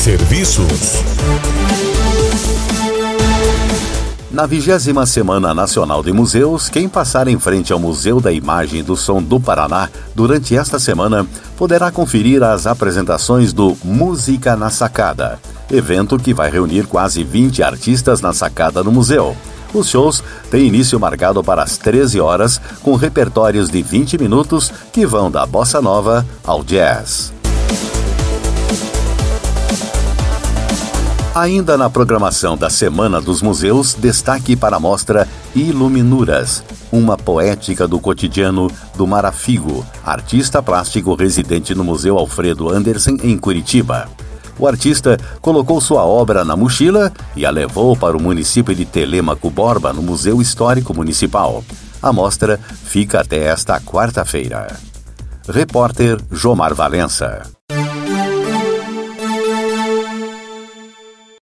Serviços. Na 20ª Semana Nacional de Museus, quem passar em frente ao Museu da Imagem e do Som do Paraná durante esta semana poderá conferir as apresentações do Música na Sacada, evento que vai reunir quase 20 artistas na sacada do museu. Os shows têm início marcado para as 13 horas, com repertórios de 20 minutos que vão da bossa nova ao jazz. Ainda na programação da Semana dos Museus, destaque para a mostra Iluminuras, uma poética do cotidiano do Marafigo, artista plástico residente no Museu Alfredo Andersen, em Curitiba. O artista colocou sua obra na mochila e a levou para o município de Telêmaco Borba, no Museu Histórico Municipal. A mostra fica até esta quarta-feira. Repórter Jomar Valença.